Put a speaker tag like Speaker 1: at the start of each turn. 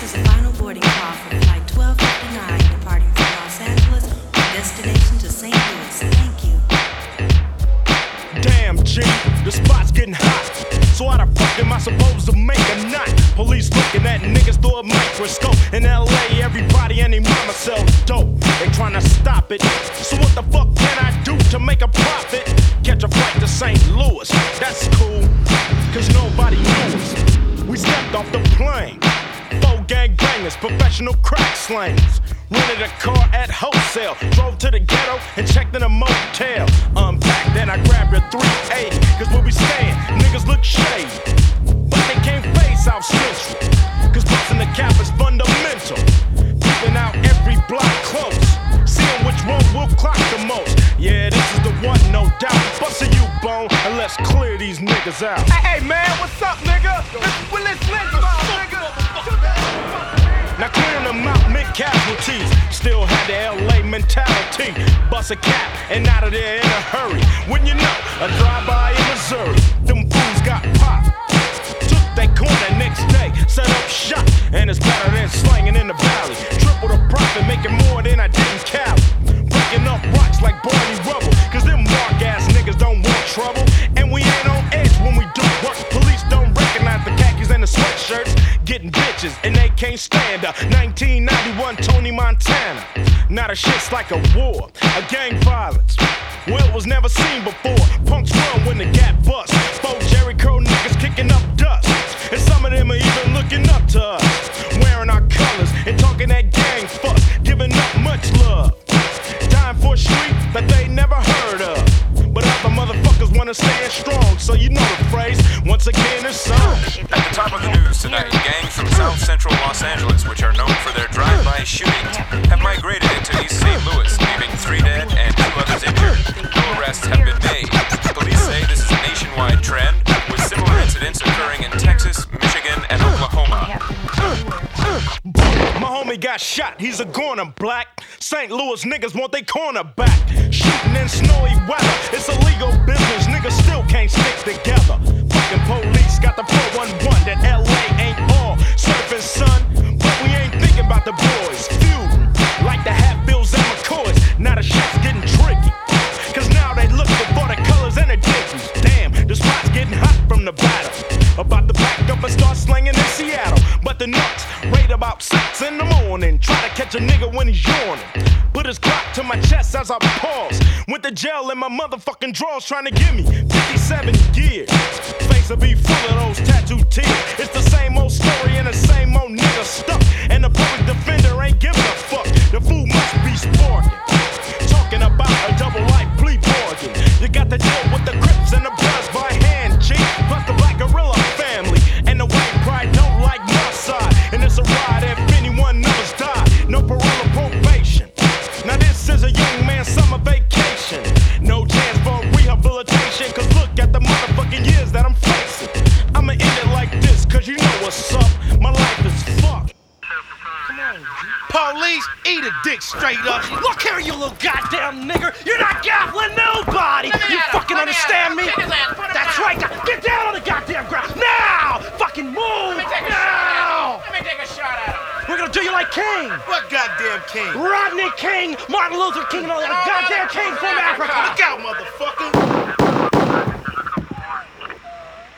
Speaker 1: is a final boarding call for flight 1259 departing from Los Angeles with destination to St. Louis. Thank you.
Speaker 2: Damn, G, the spot's getting hot. So how the fuck am I supposed to make a knot? Police looking at niggas through a microscope. In LA, everybody and their mama sells dope. They tryna stop it. So what the fuck can I do to make a profit? Catch a flight to St. Louis. That's cool, cause nobody knows. We stepped off the plane. 4 gangbangers, professional crack slangers. Rented a car at wholesale. Drove to the ghetto and checked in a motel. Unpacked, then I grabbed a 380. Cause where we stand, niggas look shady. But they can't face South Central. Cause busting the cap is fundamental. Keeping out every block close. Seeing which one will clock the most. Yeah, this is the one, no doubt. Bustin' you, bone, and let's clear these niggas out.
Speaker 3: Hey, man, what's up, nigga? Willis Lynch, nigga.
Speaker 2: Now clearing them out, mid casualties. Still had the LA mentality. Bust a cap and out of there in a hurry. When you know, a drive-by in Missouri. Them fools got popped. Took that corner next day, set up shop. And it's better than slanging in the valley. Triple the profit, making more than I did in Cali. Breaking up rocks like Barney Rubble. Cause them mark-ass niggas don't want trouble. And we ain't on edge when we do work. Police don't recognize the khakis and the sweatshirts. Getting bitches and they can't stand her. 1991 Tony Montana. Now the shit's like a war, a gang violence. Well, it was never seen before. Punks run when the gap busts. 4 Jerry Curl niggas kicking up dust. And some of them are even looking up to us. Wearing our colors and talking that gang fuss. Giving up much love. Dying for a street that they never heard of. But other motherfuckers wanna stand strong. So you know the phrase, once again it's on.
Speaker 4: At the top of the news tonight, gangs from South Central Los Angeles, which are known for their drive-by shootings, have migrated into East St. Louis, leaving 3 dead and 2 others injured. No arrests have been made. Police say this is a nationwide trend, with similar incidents occurring in Texas, Michigan, and Oklahoma.
Speaker 2: My homie got shot, he's a goner, black. St. Louis niggas want they corner back. Shooting in snowy weather, it's illegal business, niggas still can't stick together. Fucking police got the 411 that LA ain't all surfing, son. But we ain't thinking about the boys feuding like the Hatfields and McCoys. Now the shit's getting tricky, cause now they looking for the colors and the dickies. Damn, the spot's getting hot from the battle. About to back up and start slinging in Seattle. But the nuts wait about 6 in the morning. Try to catch a nigga when he's yawning. Put his Glock to my chest as I pause. Went to jail in my motherfucking drawers trying to give me 57 years. Face will be full of those tattoo tears. It's the same old story and the same old nigga stuck. And the public defender ain't giving a fuck. The fool must be sparking. Talking about a double life plea bargain. You got to deal with the Crips and the Bloods by hand, G. Plus the Black Gorilla family. And the white pride don't like my side. And it's a ride if anyone others die. No parole or probation. Now this is a young man's summer vacation. No chance for rehabilitation. Cause look at the motherfucking years that I'm facing. I'ma end it like this, cause you know what's up. My life is fucked.
Speaker 3: Police, eat a dick straight up. Look here, you little goddamn nigger. You're not gaffling nobody. You fucking understand me? That's right. Now, get down on the goddamn ground. Now! Fucking move! Now!
Speaker 5: Let me take a shot at him.
Speaker 3: We're gonna do you like King.
Speaker 5: What goddamn King?
Speaker 3: Rodney King, Martin Luther King, and all the goddamn King from Africa.
Speaker 5: Look out, motherfucker.